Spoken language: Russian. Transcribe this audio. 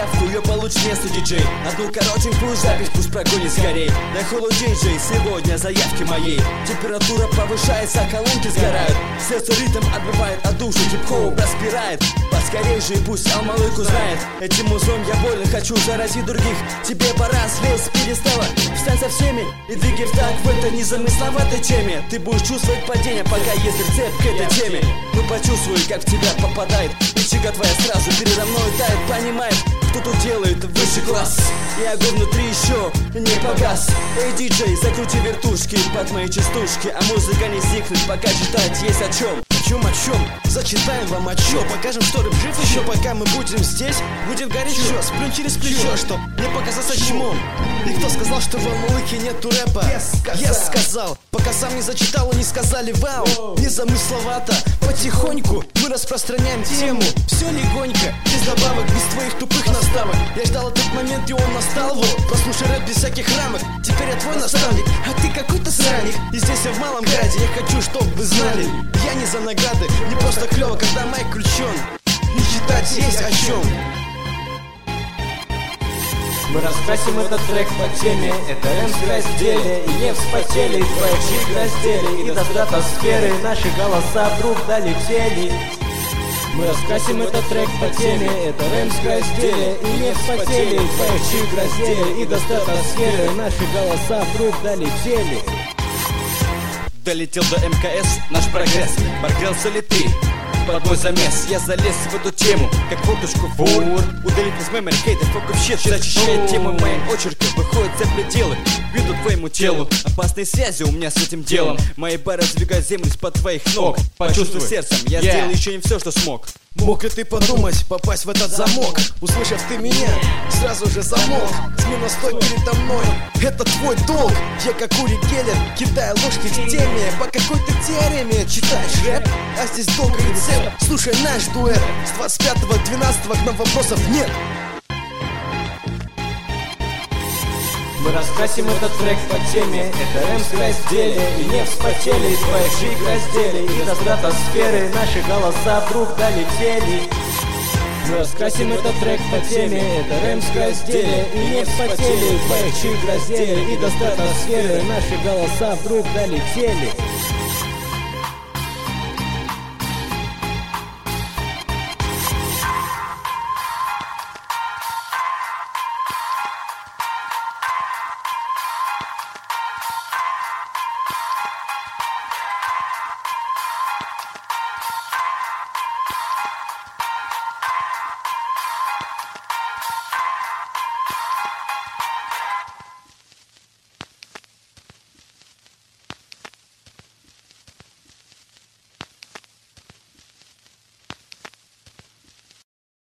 заявку, ее получит место диджей. Одну коротенькую запись пусть прогонит скорей. На холу диджей, сегодня заявки моей. Температура повышается, колонки сгорают. Сердце ритм отбивает, а душу хип-хоп распирает. Поскорей же и пусть Алмалык узнает. Этим музлом я больно хочу заразить других. Тебе пора слезть с пьедестала. Встань со всеми и двигай в так в этой незамысловатой теме. Ты будешь чувствовать падение, пока есть рецепт к этой теме. Ну почувствуй, как в тебя попадает. Ичига твоя сразу передо мной тает. Понимает, кто тут делает высший класс. И огонь внутри еще не погас. Эй, диджей, закрути вертушки под мои частушки. А музыка не стихнет, пока читать есть о чем. О чем? Зачитаем вам отчет. Покажем, что рэп жив еще. Пока мы будем здесь, будет горячо. Сплюнь через плечо, чтоб не показаться чмом. И кто сказал, что в Алмалыке нету рэпа? Я сказал, пока сам не зачитал и не сказали вау. Незамысловато, потихоньку мы распространяем тему. Все легонько, без добавок, без твоих тупых наставок. Я ждал этот момент, и он настал. Вот, послушай рэп без всяких рамок. Теперь я твой наставник, а ты какой-то сраник. И здесь я в малом граде, я хочу, чтоб вы знали. Я не за награды, не просто клево, когда майк включен. И читать есть о чем. Мы раскрасим этот трек по теме. Это рэм в разделе. И не вспотели твои чик раздели. И до стратосферы наши голоса вдруг долетели. Мы раскрасим этот трек по теме. Это рэм в разделе. И не вспотели твои чик раздели. И до стратосферы наши голоса вдруг долетели. Долетел до МКС наш прогресс. Прогрелся ли ты под мой замес? Я залез в эту тему, как фоточку в Word. Удалить из мемори хейтер, фокус щит. Зачищает темы моим очерком, выходит за пределы. Виду твоему телу, опасные связи у меня с этим делом. Мои бары раздвигают землю из-под твоих ног. Почувствуй сердцем, я сделал еще не все, что смог. Мог ли ты подумать, попасть в этот замок? Услышав ты меня, сразу же замолк. Смело стой передо мной, это твой долг. Я как Ури Геллер, кидая ложки в теме. По какой-то теореме читаешь рэп, а здесь долгий рецепт. Слушай наш дуэт, с 25-12 к нам вопросов нет. Мы раскрасим этот трек по теме. Это рэм в разделе. И не вспотели твои чик раздели. И до стратосферы наши голоса вдруг долетели. Мы раскрасим этот трек по теме. Это рэм в разделе. И не вспотели твои чик раздели. И до стратосферы наши голоса вдруг долетели.